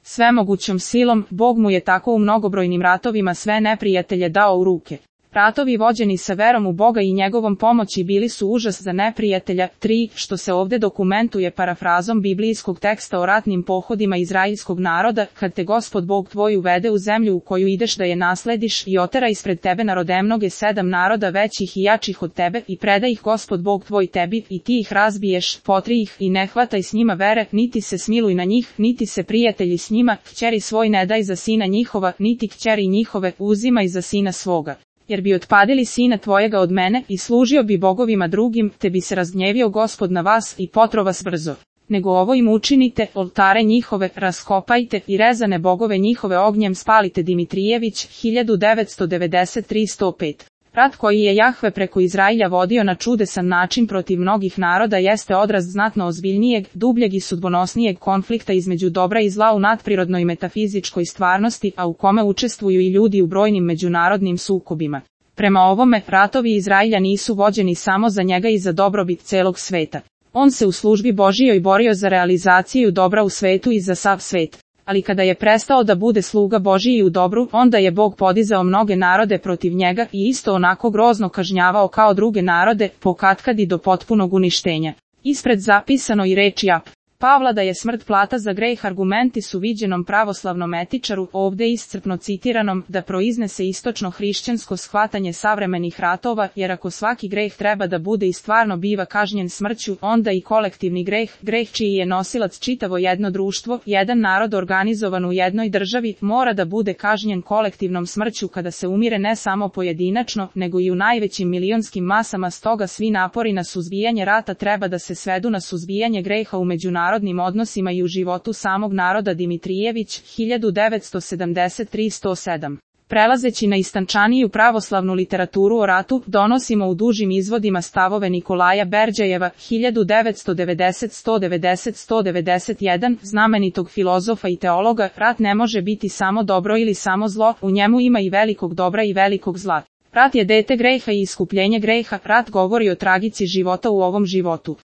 svemogućom silom, Bog mu je tako u mnogobrojnim ratovima sve neprijatelje dao u ruke. Ratovi vođeni sa verom u Boga i njegovom pomoći bili su užas za neprijatelja. 3. Što se ovdje dokumentuje parafrazom biblijskog teksta o ratnim pohodima izraelskog naroda, kad te Gospod Bog tvoj uvede u zemlju u koju ideš da je naslediš i otera ispred tebe narodemnoge 7 naroda većih i jačih od tebe i preda ih Gospod Bog tvoj tebi i ti ih razbiješ, potri ih i ne hvataj s njima vere, niti se smiluj na njih, niti se prijatelji s njima, kćeri svoj ne daj za sina njihova, niti kćeri njihove uzimaj za sina svoga. Jer bi otpadili sina tvojega od mene i služio bi bogovima drugim, te bi se razgnjevio Gospod na vas i potro vas brzo. Nego ovo im učinite, oltare njihove raskopajte i rezane bogove njihove ognjem spalite. Dimitrijević, 1993-105. Rat koji je Jahve preko Izrailja vodio na čudesan način protiv mnogih naroda jeste odraz znatno ozbiljnijeg, dubljeg i sudbonosnijeg konflikta između dobra i zla u nadprirodnoj metafizičkoj stvarnosti, a u kome učestvuju i ljudi u brojnim međunarodnim sukobima. Prema ovome, ratovi Izrailja nisu vođeni samo za njega i za dobrobit celog sveta. On se u službi Božijoj borio za realizaciju dobra u svetu i za sav svet. Ali kada je prestao da bude sluga Božiji u dobru, onda je Bog podizao mnoge narode protiv njega i isto onako grozno kažnjavao kao druge narode, pokatkad i do potpunog uništenja. Ispred zapisano i reči Pavla da je smrt plata za greh argumenti su viđenom pravoslavnom etičaru, ovdje iscrpno citiranom, da proiznese istočno hrišćansko shvatanje savremenih ratova, jer ako svaki greh treba da bude i stvarno biva kažnjen smrću, onda i kolektivni greh čiji je nosilac čitavo jedno društvo, jedan narod organizovan u jednoj državi, mora da bude kažnjen kolektivnom smrću kada se umire ne samo pojedinačno, nego i u najvećim milionskim masama. Stoga svi napori na suzbijanje rata treba da se svedu na suzbijanje greha u međunarodnim odnosima i u životu samog naroda. Dimitrijević, 1973-107. Prelazeći na istančaniju pravoslavnu literaturu o ratu, donosimo u dužim izvodima stavove Nikolaja Berđajeva, 1990-190-191, znamenitog filozofa i teologa. Rat ne može biti samo dobro ili samo zlo, u njemu ima i velikog dobra i velikog zla. Rat je dete greha i iskupljenje greha, rat govori o tragici života u ovom životu.